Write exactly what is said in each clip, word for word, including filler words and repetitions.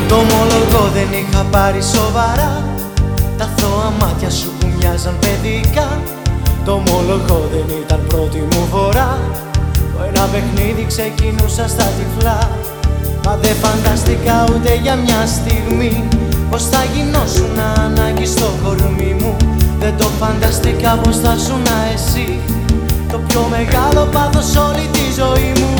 Το ομολογώ δεν είχα πάρει σοβαρά τα αθώα μάτια σου που μοιάζαν παιδικά. Το ομολογώ δεν ήταν πρώτη μου φορά. Το ένα παιχνίδι ξεκινούσα στα τυφλά. Μα δεν φανταστικά ούτε για μια στιγμή πως θα γινώσουν ανάγκη στο κορμί μου. Δεν το φανταστικά πως θα ζουν εσύ το πιο μεγάλο πάθος όλη τη ζωή μου.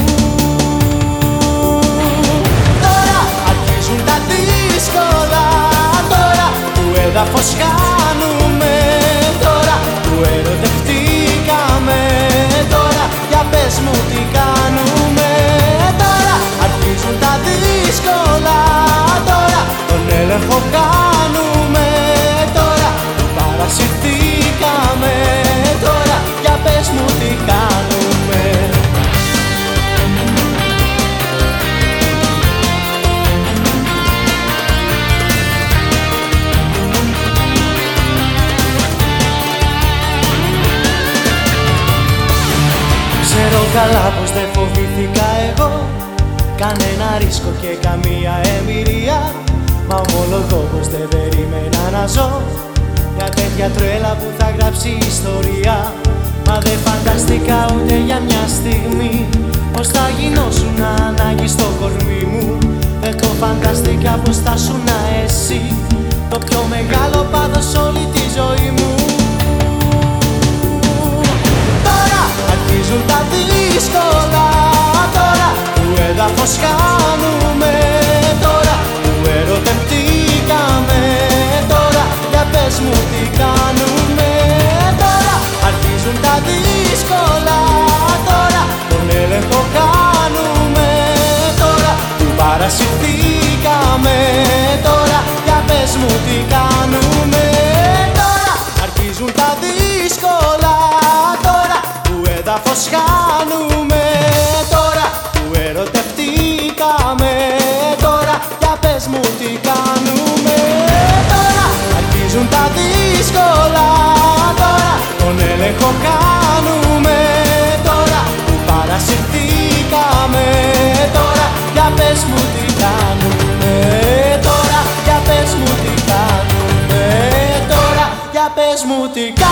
Τώρα αρχίζουν τα δύσκολα, τώρα που έδαφος χάνουμε, τώρα που ερωτευτήκαμε, τώρα για πες μου τι κάνουμε. Τώρα αρχίζουν τα δύσκολα, τώρα τον έλεγχο κάνουμε, τώρα που παρασυρθήκαμε, τώρα για πες μου τι κάνουμε. Ξέρω καλά πως δεν φοβήθηκα εγώ κανένα ρίσκο και καμία εμπειρία. Μα ομολογώ πως δεν περίμενα να ζω μια τέτοια τρέλα που θα γράψει ιστορία. Μα δεν φανταστικά ούτε για μια στιγμή πως θα γινώσουν ανάγκη στο κορμί μου. Δεν το φανταστικά πως θα σου να εσύ το πιο μεγάλο πάθος όλη τη ζωή μου. Τώρα αρχίζουν τα δύσκολα, τώρα που έδαφος χάνουμε, τώρα που ερωτευτήκαμε, τώρα για πες μου τι κάνουμε. Τώρα αρχίζουν τα δύσκολα, τώρα τον έλεγχο κάνουμε, τώρα που παρασυρθήκαμε, τώρα για πες μου τι κάνουμε. Τώρα αρχίζουν τα δύσκολα, τώρα που έδαφος χάνουμε, τώρα που ερωτευτήκαμε, τώρα για πες μου τι κάνουμε. Τώρα αρχίζουν τα δύσκολα, τώρα τον έλεγχο κάνουμε, τώρα που παρασυρθήκαμε, τώρα για πες μου τι κάνουμε. Τώρα για πες μου τι κάνουμε. Τώρα για πες μου τι κάνουμε.